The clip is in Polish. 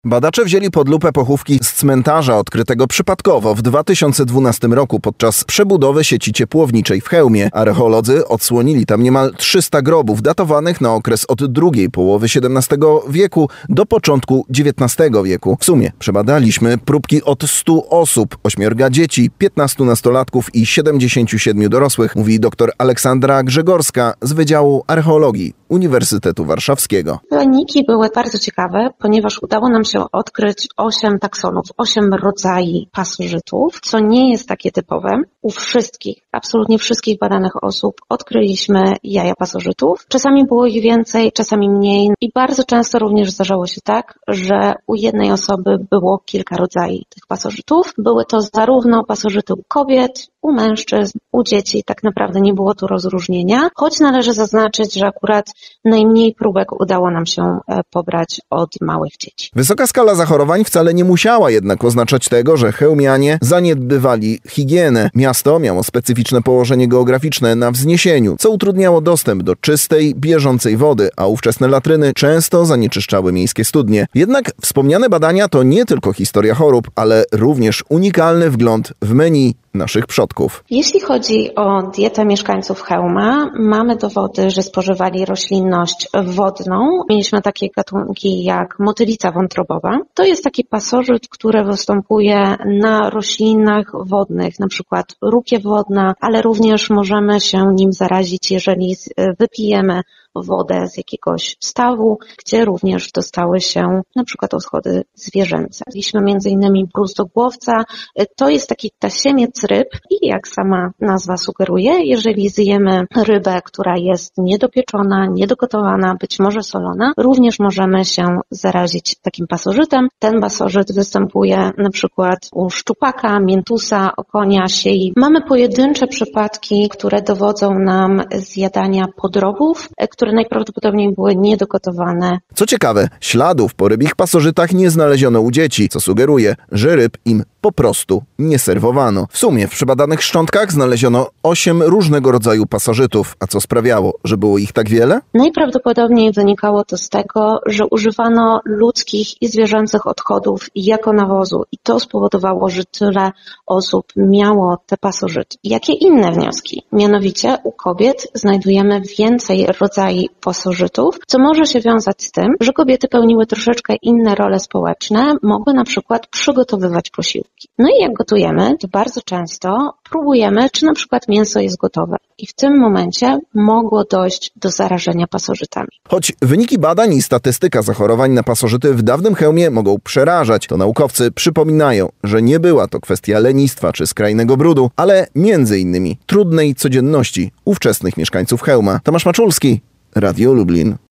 Badacze wzięli pod lupę pochówki z cmentarza odkrytego przypadkowo w 2012 roku podczas przebudowy sieci ciepłowniczej w Chełmie. Archeolodzy odsłonili tam niemal 300 grobów datowanych na okres od drugiej połowy XVII wieku do początku XIX wieku. W sumie przebadaliśmy próbki od 100 osób, 8 dzieci, 15 nastolatków i 77 dorosłych, mówi dr Aleksandra Grzegorska z Wydziału Archeologii Uniwersytetu Warszawskiego. Wyniki były bardzo ciekawe, ponieważ udało nam się odkryć 8 taksonów, 8 rodzajów pasożytów, co nie jest takie typowe. U wszystkich, absolutnie wszystkich badanych osób odkryliśmy jaja pasożytów. Czasami było ich więcej, czasami mniej i bardzo często również zdarzało się tak, że u jednej osoby było kilka rodzajów tych pasożytów. Były to zarówno pasożyty u kobiet, u mężczyzn, u dzieci, tak naprawdę nie było tu rozróżnienia, choć należy zaznaczyć, że akurat najmniej próbek udało nam się pobrać od małych dzieci. Wysoka skala zachorowań wcale nie musiała jednak oznaczać tego, że chełmianie zaniedbywali higienę. Miasto miało specyficzne położenie geograficzne na wzniesieniu, co utrudniało dostęp do czystej, bieżącej wody, a ówczesne latryny często zanieczyszczały miejskie studnie. Jednak wspomniane badania to nie tylko historia chorób, ale również unikalny wgląd w menu naszych przodków. Jeśli chodzi o dietę mieszkańców Chełma, mamy dowody, że spożywali roślinność wodną. Mieliśmy takie gatunki jak motylica wątrobowa. To jest taki pasożyt, który występuje na roślinach wodnych, na przykład rukiew wodna, ale również możemy się nim zarazić, jeżeli wypijemy wodę z jakiegoś stawu, gdzie również dostały się na przykład odchody zwierzęce. Mieliśmy m.in. bruzdogłowca. To jest taki tasiemiec ryb i jak sama nazwa sugeruje, jeżeli zjemy rybę, która jest niedopieczona, niedogotowana, być może solona, również możemy się zarazić takim pasożytem. Ten pasożyt występuje na przykład u szczupaka, miętusa, okonia, siei. Mamy pojedyncze przypadki, które dowodzą nam zjadania podrobów, które najprawdopodobniej były niedogotowane. Co ciekawe, śladów po rybich pasożytach nie znaleziono u dzieci, co sugeruje, że ryb im po prostu nie serwowano. W sumie w przebadanych szczątkach znaleziono 8 różnego rodzaju pasożytów. A co sprawiało, że było ich tak wiele? Najprawdopodobniej wynikało to z tego, że używano ludzkich i zwierzęcych odchodów jako nawozu i to spowodowało, że tyle osób miało te pasożyty. Jakie inne wnioski? Mianowicie u kobiet znajdujemy więcej rodzajów pasożytów, co może się wiązać z tym, że kobiety pełniły troszeczkę inne role społeczne, mogły na przykład przygotowywać posiłki. No i jak gotujemy, to bardzo często próbujemy, czy na przykład mięso jest gotowe. I w tym momencie mogło dojść do zarażenia pasożytami. Choć wyniki badań i statystyka zachorowań na pasożyty w dawnym Chełmie mogą przerażać, to naukowcy przypominają, że nie była to kwestia lenistwa czy skrajnego brudu, ale między innymi trudnej codzienności ówczesnych mieszkańców Chełma. Tomasz Maczulski, Radio Lublin.